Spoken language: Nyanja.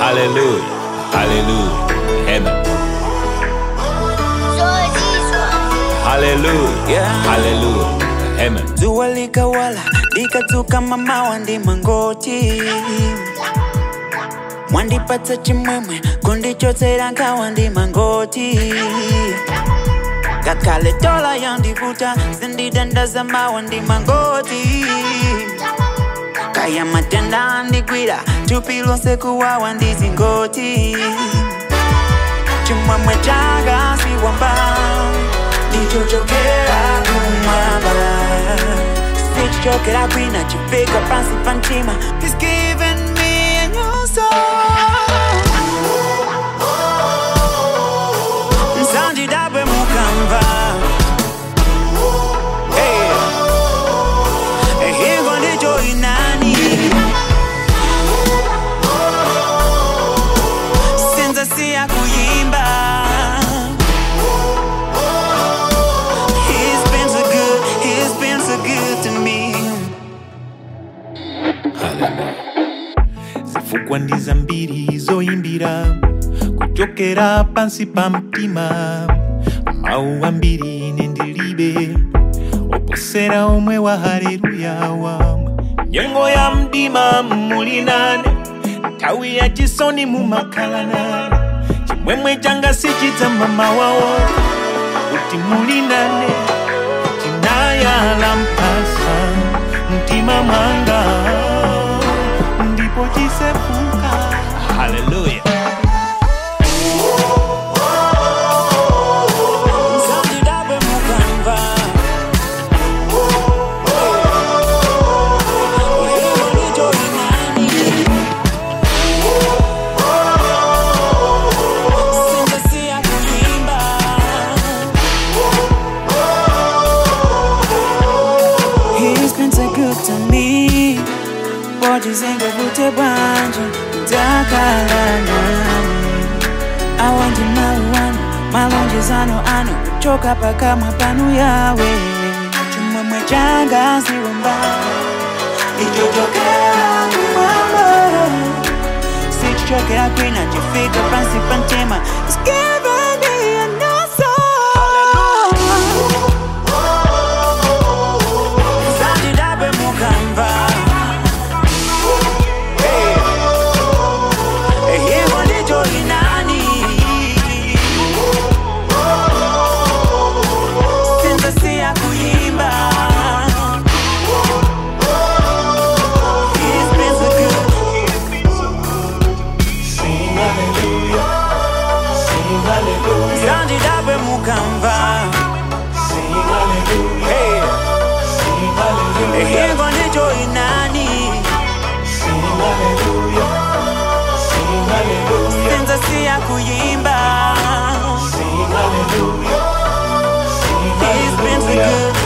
Hallelujah, hallelujah, amen. Hallelujah, hallelujah, amen. Zuwa likawala, likatuka mama wandi mangoti. Mwandipata chimwemwe, kundi chote ranka wandi mangoti. Kakale tola yandivuta, zindi dandaza ma wandi mangoti. Kaya matenda andigwira, tupilo sekuwa wandi zingoti. Chimwemwe chaga si wamba, ndichochokera kumwamba. Sichochokera kwina chifika pansi panchima. He's given me a new soul. Msanji dabwe mukamba. Hingo ndicho inani. Sinza siya kuyimba. Zifukwa ndiza mbiri zoyimbira kuchokera pansi pa mtima. Mauwa mbiri nendilibe oposera omwe wa haleluya wamwe. Nyengo ya mdima mulinane, tawi ya chisoni mumakalanane. Chimwemwe changa sichita mama wawo uti mulinane. Chinayala mpasa mtima mwanga ndipo chisefuka. Hallelujah. He's been so good to me. Bojizenga vute bwanje Dakala nani Awandi mauano Malonjezano ano Kuchoka paka mapanu yawe Chumwemwe changa siwamba Ichochokera kumama Sichochokera kwina chifika pansi pantema It's given me a new soul. Zanji dabe mukamba. Zanji dabe mukamba. Sing hallelujah. Sing hallelujah. Hingo ndicho inani. Sing hallelujah. Sing hallelujah. Sinza siya kuyimba. Sing hallelujah. Sing He's been so hallelujah. good.